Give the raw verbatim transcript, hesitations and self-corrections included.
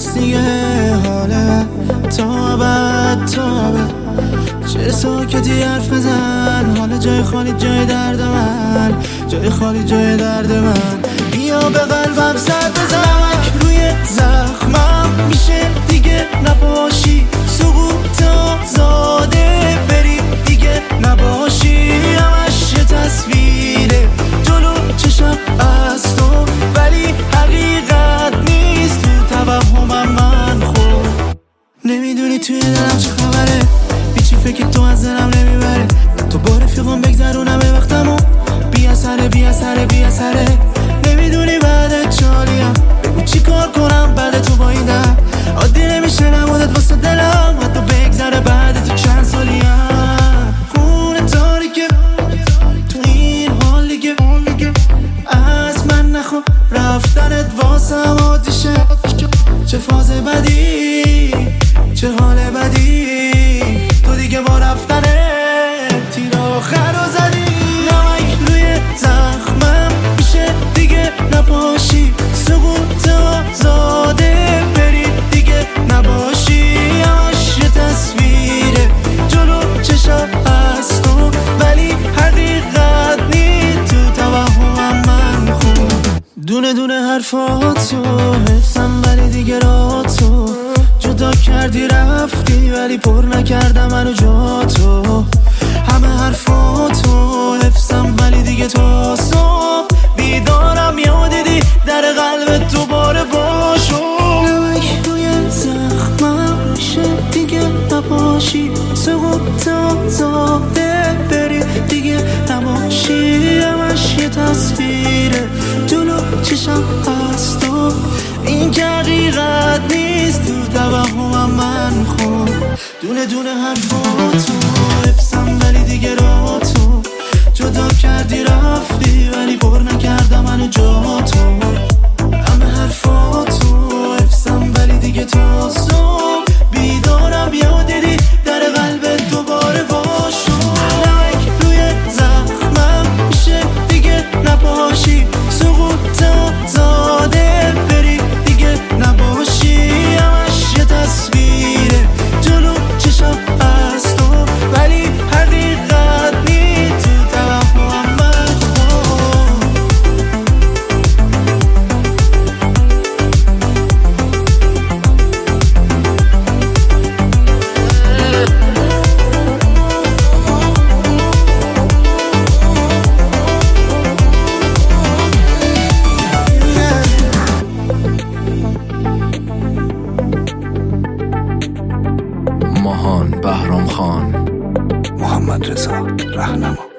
نیست دیگه حاله تا بعد تا بعد چه ساکتی حرف بزن حالا جای خالی جای درد من جای خالی جای درد من بیا به قلبم سر بزن روی زخمم میشه دیگه نباشی سقوط آزاده بری دیگه نباشی همش یه تصویره جلو چشم از تو ولی حقیقت نیست تو توهمم من خود نمیدونی توی دلم چه خبره هیچی فکر تو از دلم نمیبره تو با رفیقم بگذرونم به وقتمو بی اثره بی اثره بی اثره نمیدونی بعد چالیم بگو چی کار کنم بعد تو با این دم عادی نمیشه نمودت واسه دلم حتی بگذره بعد تو چند سالیم خونه تاریکه تو این حال دیگه از من نخوا رفتنت واسم عادیشه چه فاز بدی چه حال بدی تو دیگه با رفتنه تیر آخر رو زدی نمک روی زخمم میشه دیگه نباشی سقوط آزاده بری دیگه نباشی همش یه تصویره جلو چشم از تو ولی حقیقت نیست تو توهمم من خوب دونه دونه حرفاتو حفظم ولی دیگه راتو جدا کردی رفتی ولی پر نکردم منو جا تو همه حرفاتو حفظم ولی دیگه تا صبح بیدارم یادیدی در قلب دوباره باشو نمک روی زخمم میشه دیگه نباشی سقوط آزاده بری دیگه نباشی همش یه تصویره جلو چشم از تو این که حقیقت نیست تو توهمم من خود دونه دونه حرفاتو حفظم ولی دیگه راتو جدا کردی رفتی ولی پر نکردم منو جا تو همه حرفاتو حفظم ولی دیگه تا صبح بیدارم یادیدی در قلب دوباره باشو نمک روی زخمم میشه دیگه نباشی سقوط آزاده بری دیگه نباشی همش یه تصویره جلو چشم از تو ولی حقیقت نیست تو توهمم من خود ماهان بهرام خان محمد رضا رهنما